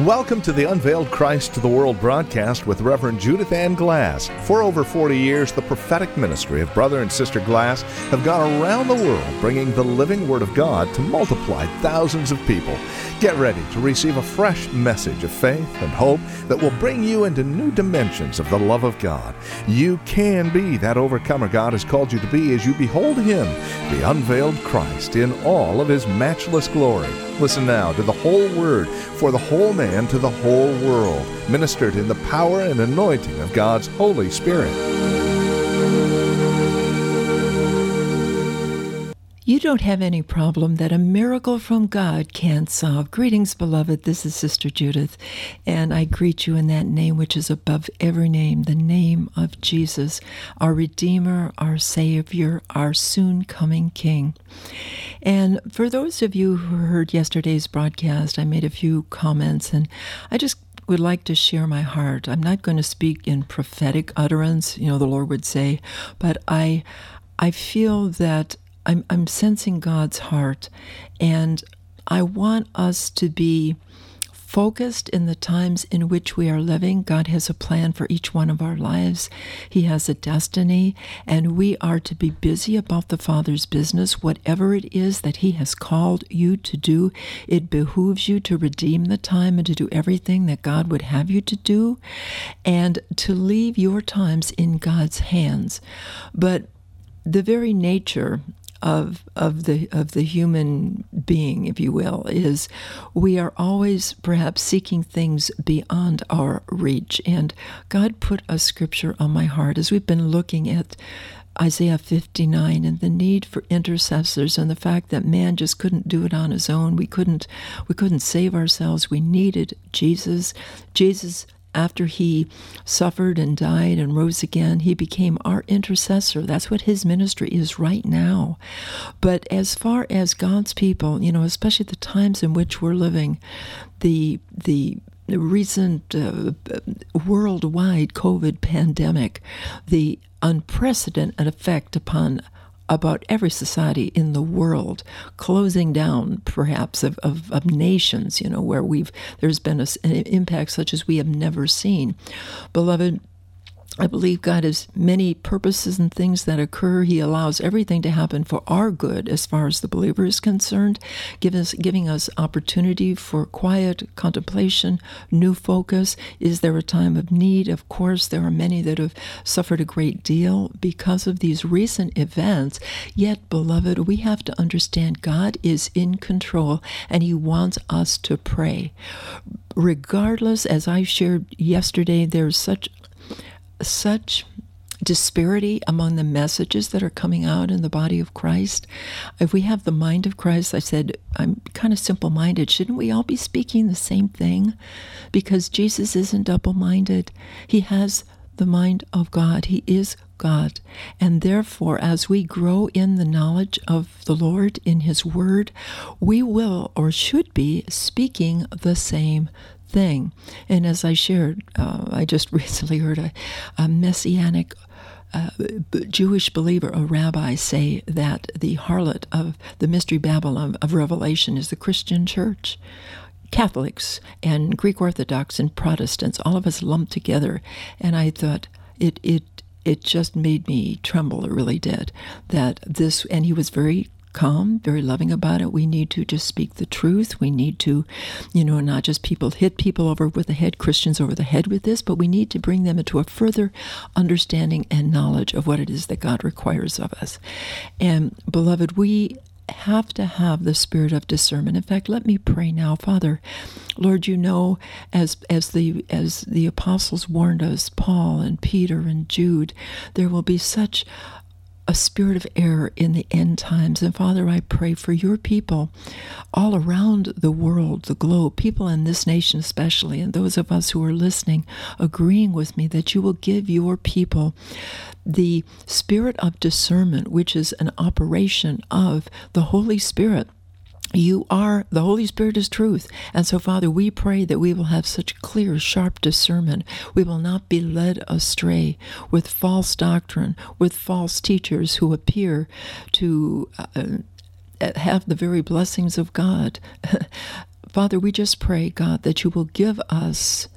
Welcome to the Unveiled Christ to the World broadcast with Reverend Judith Ann Glass. For over 40 years, the prophetic ministry of Brother and Sister Glass have gone around the world bringing the living Word of God to multiply thousands of people. Get ready to receive a fresh message of faith and hope that will bring you into new dimensions of the love of God. You can be that overcomer God has called you to be as you behold Him, the unveiled Christ, in all of His matchless glory. Listen now to the whole Word for the whole man to the whole world, ministered in the power and anointing of God's Holy Spirit. You don't have any problem that a miracle from God can't solve. Greetings, beloved. This is Sister Judith, and I greet you in that name which is above every name, the name of Jesus, our Redeemer, our Savior, our soon-coming King. And for those of you who heard yesterday's broadcast, I made a few comments, and I just would like to share my heart. I'm not going to speak in prophetic utterance, the Lord would say, but I feel that I'm sensing God's heart, and I want us to be focused in the times in which we are living. God has a plan for each one of our lives. He has a destiny, and we are to be busy about the Father's business. Whatever it is that He has called you to do, it behooves you to redeem the time and to do everything that God would have you to do, and to leave your times in God's hands. But the very nature of the human being, if you will, is we are always perhaps seeking things beyond our reach. And God put a scripture on my heart as we've been looking at Isaiah 59 and the need for intercessors and the fact that man just couldn't do it on his own. We couldn't save ourselves. We needed Jesus. After He suffered and died and rose again, He became our intercessor. That's what His ministry is right now. But as far as God's people, especially the times in which we're living, the recent worldwide COVID pandemic, the unprecedented effect upon about every society in the world, closing down perhaps of nations, where there's been an impact such as we have never seen. Beloved, I believe God has many purposes and things that occur. He allows everything to happen for our good as far as the believer is concerned, giving us opportunity for quiet contemplation, new focus. Is there a time of need? Of course, there are many that have suffered a great deal because of these recent events. Yet, beloved, we have to understand God is in control, and He wants us to pray. Regardless, as I shared yesterday, there's such disparity among the messages that are coming out in the body of Christ. If we have the mind of Christ, I said, I'm kind of simple-minded. Shouldn't we all be speaking the same thing? Because Jesus isn't double-minded. He has the mind of God. He is God. And therefore, as we grow in the knowledge of the Lord in His Word, we will or should be speaking the same thing. And as I shared, I just recently heard a messianic Jewish believer, a rabbi, say that the harlot of the Mystery Babylon of Revelation is the Christian church. Catholics and Greek Orthodox and Protestants, all of us lumped together. And I thought it just made me tremble. It really did. That this, and he was very calm, very loving about it. We need to just speak the truth. We need to, not just hit people over with the head, Christians over the head with this, but we need to bring them into a further understanding and knowledge of what it is that God requires of us. And beloved, we have to have the spirit of discernment. In fact, let me pray now. Father, Lord, as the apostles warned us, Paul and Peter and Jude, there will be such a spirit of error in the end times. And Father, I pray for your people all around the world, the globe, people in this nation especially, and those of us who are listening, agreeing with me that you will give your people the spirit of discernment, which is an operation of the Holy Spirit. The Holy Spirit is truth. And so, Father, we pray that we will have such clear, sharp discernment. We will not be led astray with false doctrine, with false teachers who appear to have the very blessings of God Father, we just pray, God, that you will give us,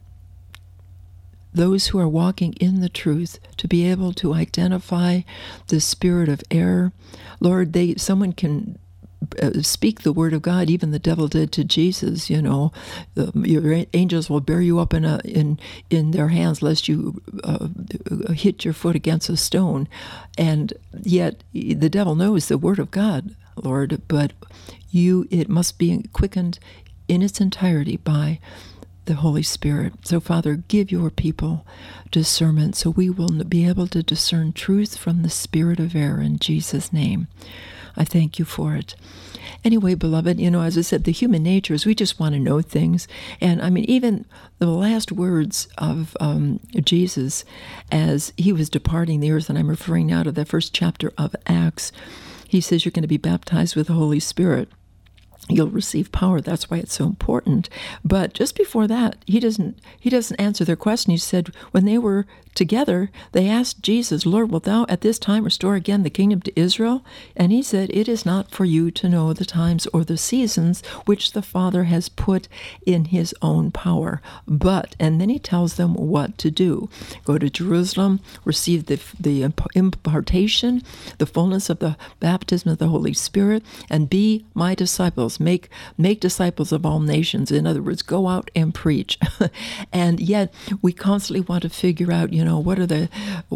those who are walking in the truth, to be able to identify the spirit of error. Lord, someone can speak the word of God. Even the devil did to Jesus. Your angels will bear you up in their hands, lest you hit your foot against a stone. And yet the devil knows the word of God, Lord, but it must be quickened in its entirety by the Holy Spirit. So, Father, give your people discernment so we will be able to discern truth from the spirit of error in Jesus' name. I thank you for it. Anyway, beloved, as I said, the human nature is we just want to know things. And I mean, even the last words of Jesus as he was departing the earth, and I'm referring now to the first chapter of Acts, he says you're going to be baptized with the Holy Spirit. You'll receive power. That's why it's so important. But just before that, he doesn't answer their question. He said, when they were together, they asked Jesus, Lord, wilt thou at this time restore again the kingdom to Israel? And he said, it is not for you to know the times or the seasons which the Father has put in his own power. And then he tells them what to do. Go to Jerusalem, receive the impartation, the fullness of the baptism of the Holy Spirit, and be my disciples. Make disciples of all nations. In other words, go out and preach. And yet we constantly want to figure out, what are the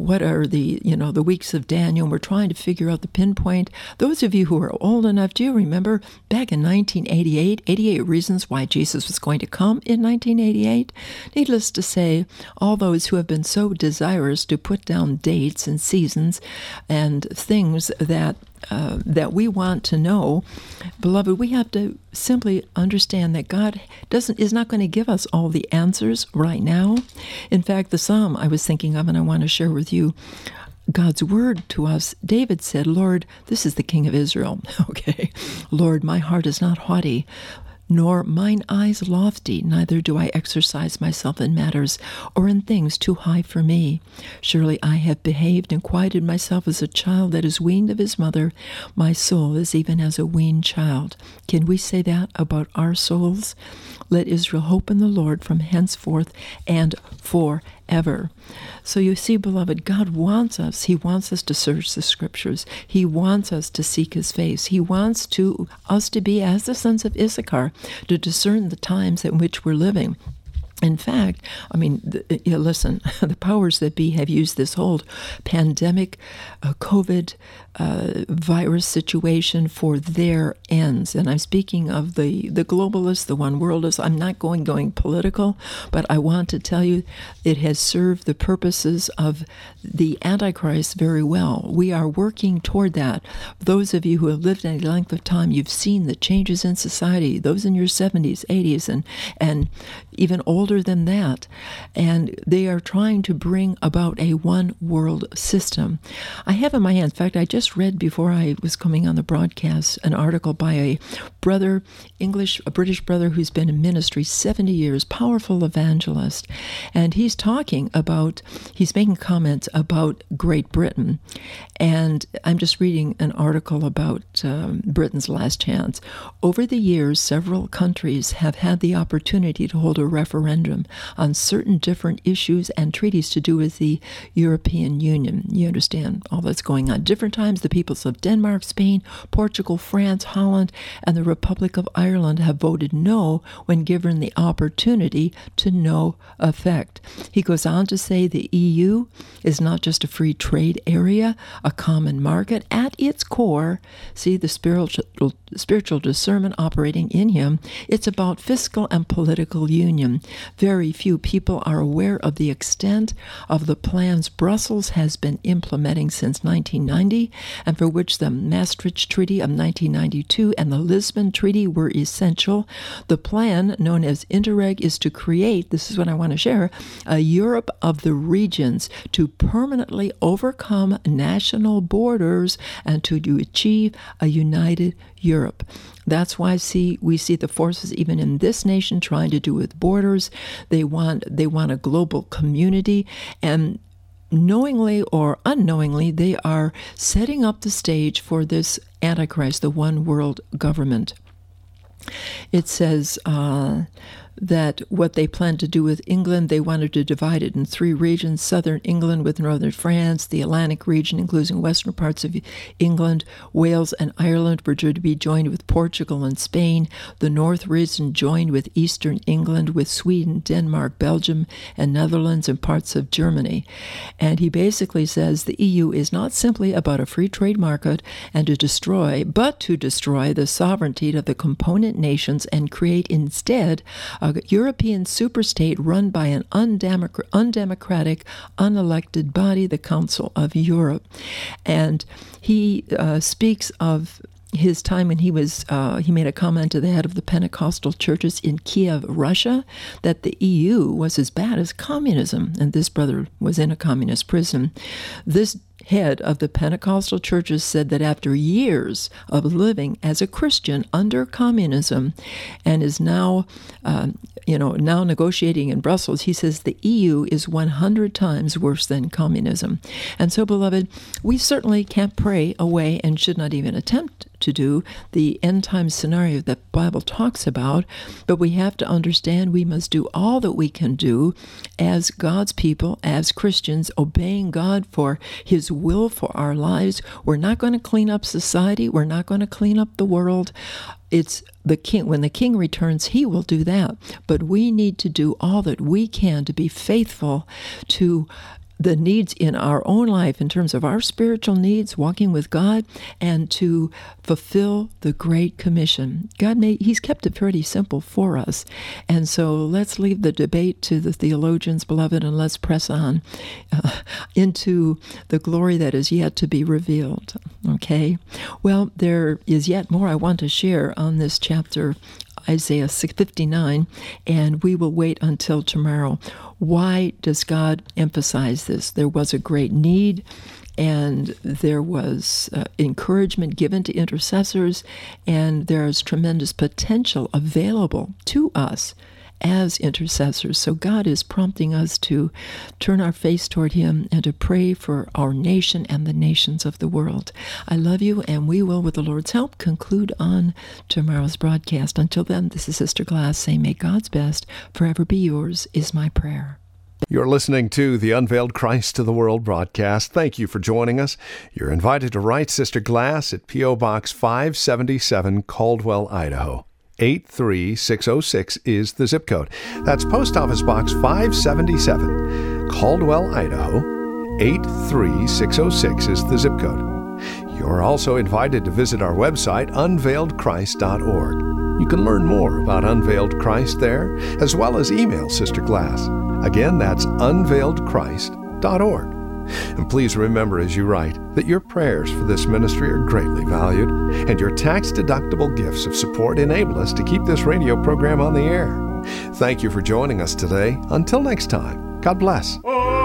the weeks of Daniel, and we're trying to figure out the pinpoint. Those of you who are old enough, do you remember back in 1988, 88 reasons why Jesus was going to come in 1988? Needless to say, all those who have been so desirous to put down dates and seasons and things that we want to know, beloved, we have to simply understand that God is not going to give us all the answers right now. In fact, the psalm I was thinking of, and I want to share with you, God's word to us, David said, Lord, this is the King of Israel. Okay. Lord, my heart is not haughty, nor mine eyes lofty, neither do I exercise myself in matters or in things too high for me. Surely I have behaved and quieted myself as a child that is weaned of his mother. My soul is even as a weaned child. Can we say that about our souls? Let Israel hope in the Lord from henceforth and forever. So you see, beloved, God wants us. He wants us to search the Scriptures. He wants us to seek His face. He wants us to be, as the sons of Issachar, to discern the times in which we're living. In fact, listen, the powers that be have used this whole pandemic, COVID virus situation for their ends. And I'm speaking of the globalists, the one worldists. I'm not going political, but I want to tell you it has served the purposes of the Antichrist very well. We are working toward that. Those of you who have lived any length of time, you've seen the changes in society, those in your 70s, 80s, and even older than that. And they are trying to bring about a one world system. I have in my hand, in fact, I just read before I was coming on the broadcast an article by a British brother who's been in ministry 70 years, powerful evangelist. And he's making comments about Great Britain. And I'm just reading an article about Britain's last chance. Over the years, several countries have had the opportunity to hold a referendum on certain different issues and treaties to do with the European Union. You understand all that's going on. Different times, the peoples of Denmark, Spain, Portugal, France, Holland, and the Republic of Ireland have voted no when given the opportunity to no effect. He goes on to say the EU is not just a free trade area, a common market. At its core, see the spiritual discernment operating in him, it's about fiscal and political union. Very few people are aware of the extent of the plans Brussels has been implementing since 1990, and for which the Maastricht Treaty of 1992 and the Lisbon Treaty were essential. The plan, known as Interreg, is to create, this is what I want to share, a Europe of the regions to permanently overcome national borders and to achieve a united Europe. That's why we see the forces even in this nation trying to do with borders. They want a global community, and knowingly or unknowingly, they are setting up the stage for this Antichrist, the one world government. it says that what they planned to do with England, they wanted to divide it in 3 regions: southern England with northern France, the Atlantic region, including western parts of England, Wales and Ireland were to be joined with Portugal and Spain, the north region joined with eastern England, with Sweden, Denmark, Belgium, and Netherlands, and parts of Germany. And he basically says the EU is not simply about a free trade market and to destroy the sovereignty of the component nations and create instead a European superstate run by an undemocratic, unelected body, the Council of Europe. And he speaks of his time when he made a comment to the head of the Pentecostal churches in Kiev, Russia, that the EU was as bad as communism, and this brother was in a communist prison. This head of the Pentecostal churches said that after years of living as a Christian under communism, and is now negotiating in Brussels, he says the EU is 100 times worse than communism. And so, beloved, we certainly can't pray away, and should not even attempt to do, the end time scenario that the Bible talks about, but we have to understand we must do all that we can do as God's people, as Christians, obeying God for His will for our lives. We're not going to clean up society. We're not going to clean up the world. It's the King. When the King returns, He will do that. But we need to do all that we can to be faithful to the needs in our own life in terms of our spiritual needs, walking with God, and to fulfill the Great Commission. He's kept it pretty simple for us. And so let's leave the debate to the theologians, beloved, and let's press on into the glory that is yet to be revealed. Okay? Well, there is yet more I want to share on this chapter, Isaiah 59, and we will wait until tomorrow. Why does God emphasize this? There was a great need, and there was encouragement given to intercessors, and there is tremendous potential available to us as intercessors. So God is prompting us to turn our face toward Him and to pray for our nation and the nations of the world. I love you, and we will, with the Lord's help, conclude on tomorrow's broadcast. Until then, this is Sister Glass saying, may God's best forever be yours, is my prayer. You're listening to the Unveiled Christ to the World broadcast. Thank you for joining us. You're invited to write Sister Glass at P.O. Box 577, Caldwell, Idaho. 83606 is the zip code. That's Post Office Box 577, Caldwell, Idaho. 83606 is the zip code. You're also invited to visit our website, unveiledchrist.org. You can learn more about Unveiled Christ there, as well as email Sister Glass. Again, that's unveiledchrist.org. And please remember as you write that your prayers for this ministry are greatly valued, and your tax-deductible gifts of support enable us to keep this radio program on the air. Thank you for joining us today. Until next time, God bless.